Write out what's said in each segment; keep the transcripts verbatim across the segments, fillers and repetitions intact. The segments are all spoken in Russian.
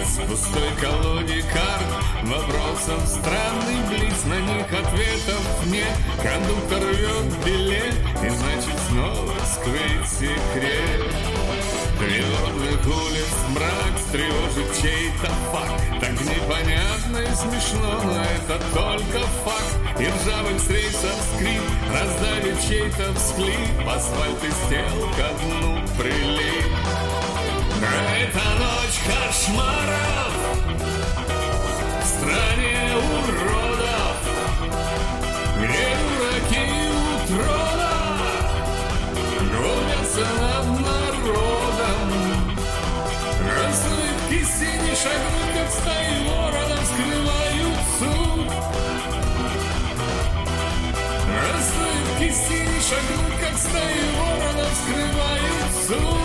С пустой колоде карт, вопросов странный блиц, на них ответов нет. Кондуктор рвет билет, и значит снова скрыть секрет. Тревожных улиц мрак встревожит чей-то факт. Так непонятно и смешно, но это только факт. И ржавых с рейсов скрип раздавит чей-то всхлип. Асфальт из тел ко дну прилип. Это ночь кошмаров в стране уродов, где дураки у трона гонятся над народом. Рассыпки синих шагнут, как стаи воронов, скрывают суд. Рассыпки синих шагнут, как стаи воронов, скрывают суд.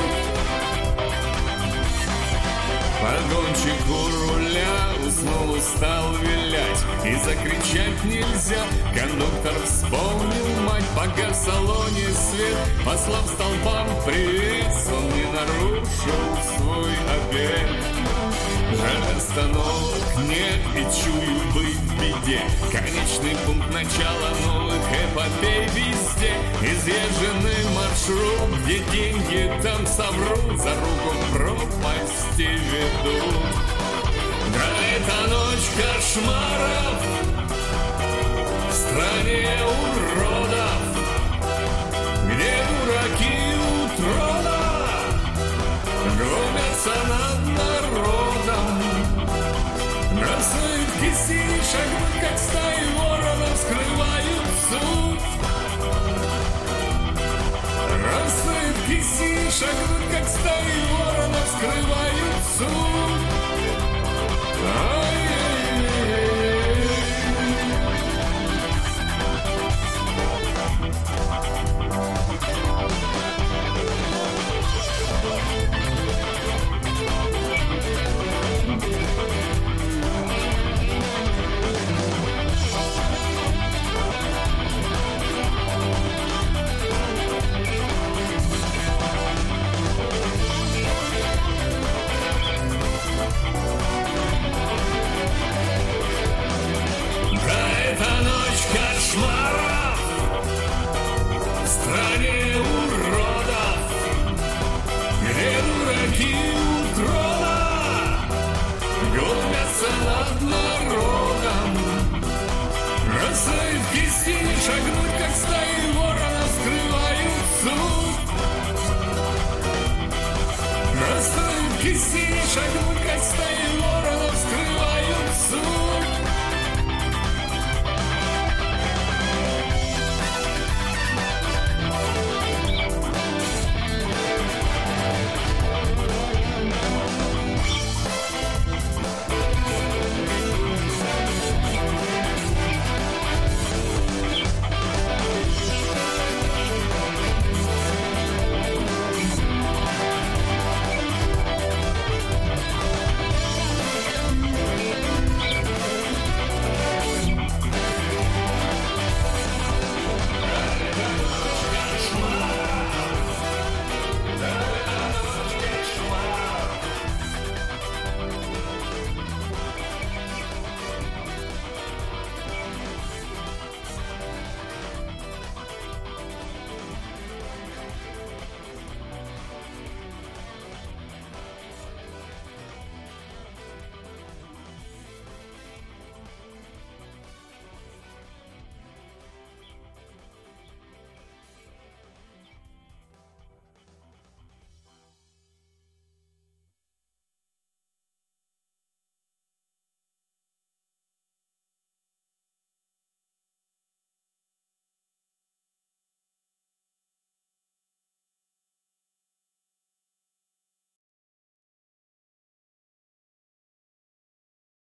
Погонщик у руля уснул, устал вилять, и закричать нельзя. Кондуктор вспомнил мать, пока в салоне свет, послав столбам привет, сон не нарушил свой обед. Жаль, остановок нет, и чую быть в беде. Конечный пункт начала новых эпопей везде. Изъезженный маршрут, где деньги там соврут, за руку пропасти ведут. Да, это ночь кошмаров в стране уродов, где дураки у трона гонятся над народом. Рассыпки синих шагнут, как стаи воронов, скрывают суд. Рассыпки синих шагнут, как стаи воронов, скрывают суд.